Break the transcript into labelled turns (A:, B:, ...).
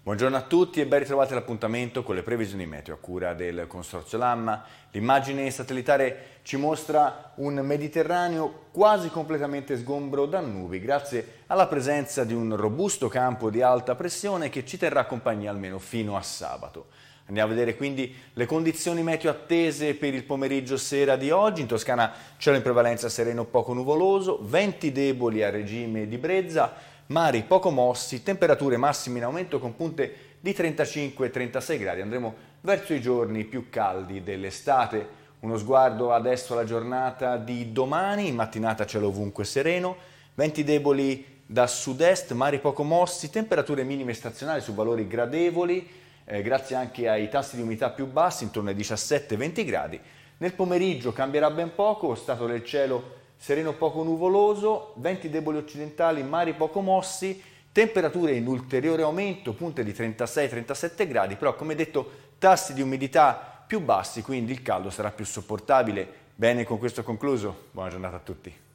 A: Buongiorno a tutti e ben ritrovati all'appuntamento con le previsioni meteo a cura del Consorzio Lamma. L'immagine satellitare ci mostra un Mediterraneo quasi completamente sgombro da nubi grazie alla presenza di un robusto campo di alta pressione che ci terrà compagnia almeno fino a sabato. Andiamo a vedere quindi le condizioni meteo attese per il pomeriggio-sera di oggi. In Toscana cielo in prevalenza sereno poco nuvoloso, venti deboli a regime di brezza, mari poco mossi, temperature massime in aumento con punte di 35-36 gradi. Andremo verso i giorni più caldi dell'estate. Uno sguardo adesso alla giornata di domani, in mattinata cielo ovunque sereno, venti deboli da sud-est, mari poco mossi, temperature minime stazionali su valori gradevoli, grazie anche ai tassi di umidità più bassi, intorno ai 17-20 gradi. Nel pomeriggio cambierà ben poco, stato del cielo sereno poco nuvoloso, venti deboli occidentali, mari poco mossi, temperature in ulteriore aumento, punte di 36-37 gradi, però come detto tassi di umidità più bassi, quindi il caldo sarà più sopportabile. Bene, con questo ho concluso, buona giornata a tutti.